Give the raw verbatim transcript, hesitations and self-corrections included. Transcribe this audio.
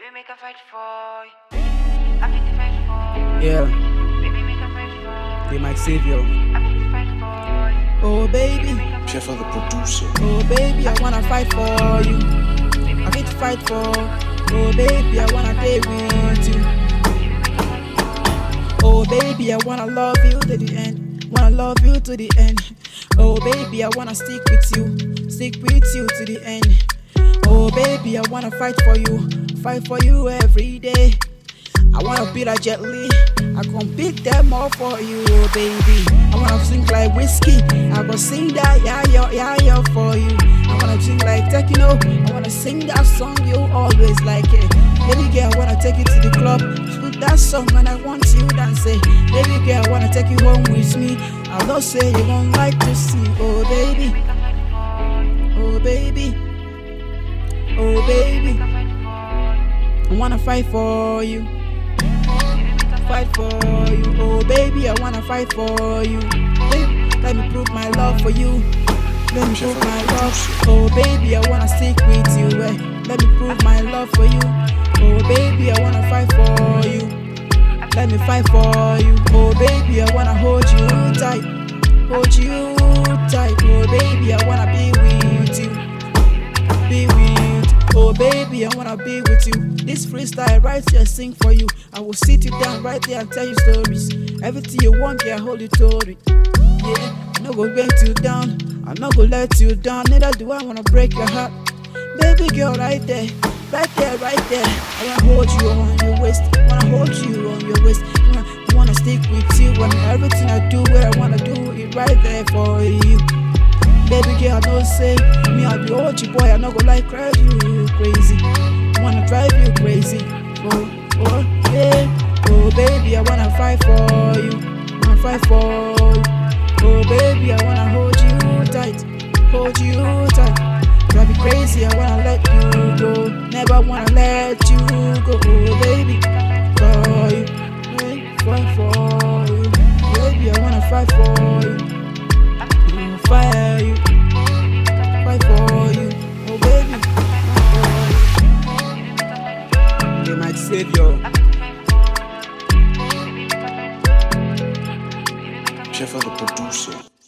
Baby, make a fight for you. I fit to fight for you. Yeah, Baby, make a fight for they you. might save you. I fit to fight for you. Oh baby, Chef the producer. oh baby, I wanna fight for you. I fit to fight for. Oh baby, I wanna stay with you. Oh baby, I wanna love you to the end. Wanna love you to the end. Oh baby, I wanna stick with you, stick with you to the end. Oh baby, I wanna fight for you, fight for you every day. I wanna be like Jet Li, I gon' beat them all for you, oh baby. I wanna sing like whiskey, I gon' sing that yeah yeah yeah yeah for you. I wanna sing like techno, I wanna sing that song you always like it. Baby girl, I wanna take you to the club, put that song and I want you dance it. Baby girl, I wanna take you home with me. I know say you gon' like to see, oh baby, oh baby, oh baby. I wanna fight for you. Fight for you, oh baby, I wanna fight for you. Baby, let me prove my love for you. Let me prove my love, oh baby, I wanna stick with you. Eh. Let me prove my love for you, oh baby, I wanna fight for you. Let me fight for you, oh baby, I wanna hold you tight, hold you tight, oh baby, I wanna be with you, be with you. Oh baby, I wanna be with you. This freestyle right here, sing for you. I will sit you down right there and tell you stories. Everything you want, yeah, hold you to it. Yeah, I'm not gonna let you down. I'm not gonna let you down. Neither do I wanna break your heart. Baby girl, right there, right there, right there. I wanna hold you on your waist. I wanna hold you on your waist. I wanna, I wanna stick with you. And everything I do, where I wanna do it right there for you. Baby girl, don't say me, I'll be O G boy. I'm not gonna like drive you crazy. I wanna drive you crazy. Oh, oh, yeah. Oh, baby, I wanna fight for you. I wanna fight for you. Oh, baby, I wanna hold you tight. Hold you tight. Drive you crazy, I wanna let you go. Never wanna let you go. Oh, baby, for you. Hey, fight for you. Baby, I wanna fight for you. Fire you, fight for you, oh baby, fight for you. They might save you.